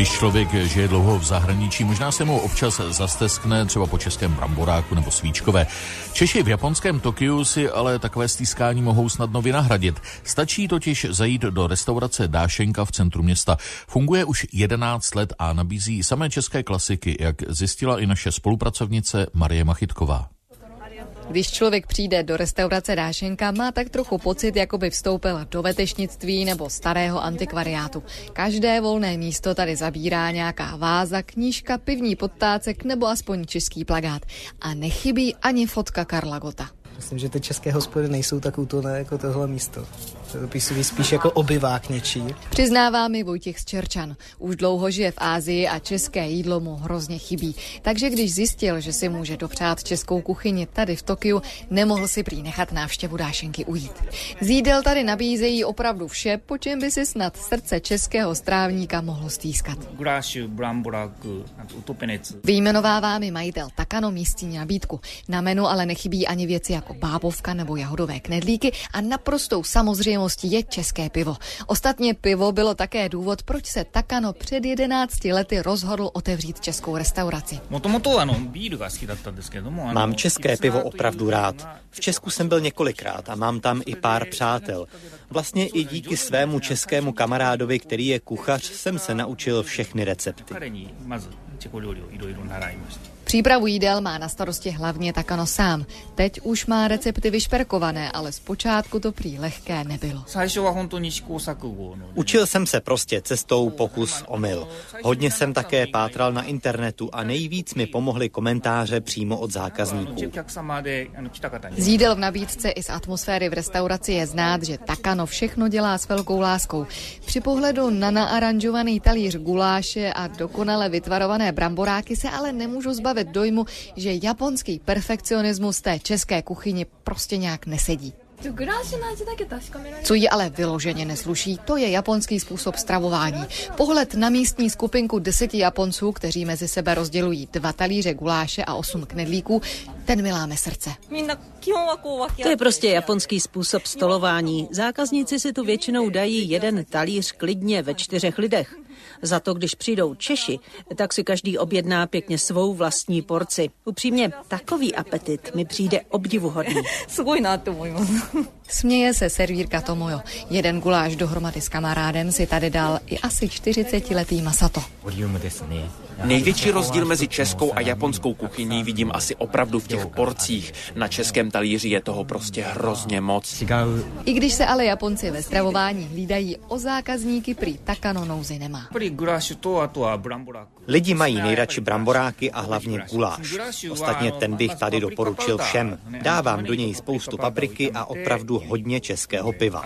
Když člověk žije dlouho v zahraničí, možná se mu občas zasteskne třeba po českém bramboráku nebo svíčkové. Češi v japonském Tokiu si ale takové stýskání mohou snadno vynahradit. Stačí totiž zajít do restaurace Dášenka v centru města. Funguje už 11 let a nabízí samé české klasiky, jak zjistila i naše spolupracovnice Marie Machytková. Když člověk přijde do restaurace Dášenka, má tak trochu pocit, jako by vstoupil do vetešnictví nebo starého antikvariátu. Každé volné místo tady zabírá nějaká váza, knížka, pivní podtácek nebo aspoň český plakát. A nechybí ani fotka Karla Gotta. Myslím, že ty české hospody nejsou tak útulné jako tohle místo. To působí spíš jako obyvák něčí. Přiznává mi Vojtěch z Čerčan. Už dlouho žije v Asii a české jídlo mu hrozně chybí. Takže když zjistil, že si může dopřát českou kuchyni tady v Tokiu, nemohl si prý nechat návštěvu Dášenky ujít. Z jídel tady nabízejí opravdu vše, po čem by si snad srdce českého strávníka mohlo stýskat. Vyjmenovává mi majitel Takano místní nabídku. Na menu ale nechybí ani věci jako bábovka nebo jahodové knedlíky a naprostou samozřejmostí je české pivo. Ostatně pivo bylo také důvod, proč se Takano před 11 lety rozhodl otevřít českou restauraci. Mám české pivo opravdu rád. V Česku jsem byl několikrát a mám tam i pár přátel. Vlastně i díky svému českému kamarádovi, který je kuchař, jsem se naučil všechny recepty. Přípravu jídel má na starosti hlavně Takano sám. Teď už má recepty vyšperkované, ale zpočátku to prý lehké nebylo. Učil jsem se prostě cestou pokus omyl. Hodně jsem také pátral na internetu a nejvíc mi pomohly komentáře přímo od zákazníků. Z jídel v nabídce i z atmosféry v restauraci je znát, že Takano všechno dělá s velkou láskou. Při pohledu na naaranžovaný talíř guláše a dokonale vytvarované bramboráky se ale nemůžu zbavit dojmu, že japonský perfekcionismus té české kuchyni prostě nějak nesedí. Co jí ale vyloženě nesluší, to je japonský způsob stravování. Pohled na místní skupinku 10 Japonců, kteří mezi sebe rozdělují 2 talíře guláše a 8 knedlíků, ten mi láme srdce. To je prostě japonský způsob stolování. Zákazníci si tu většinou dají jeden talíř klidně ve 4 lidech. Za to, když přijdou Češi, tak si každý objedná pěkně svou vlastní porci. Upřímně, takový apetit mi přijde obdivuhodný. Směje se servírka Tomojo. Jeden guláš dohromady s kamarádem si tady dal i asi 40letý Masato. Největší rozdíl mezi českou a japonskou kuchyní vidím asi opravdu v těch porcích. Na českém talíři je toho prostě hrozně moc. I když se ale Japonci ve stravování hlídají, o zákazníky prý Takano nouzy nemá. Lidi mají nejradši bramboráky a hlavně guláš. Ostatně ten bych tady doporučil všem. Dávám do něj spoustu papriky a opravdu hodně českého piva.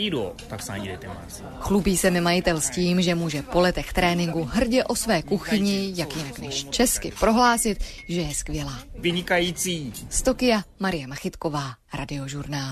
Chlubí se mi majitel s tím, že může po letech tréninku hrdě o své kuchyni, jak jinak než česky, prohlásit, že je skvělá. Vynikající. Z Tokia Marie Machytková, Radiožurnál.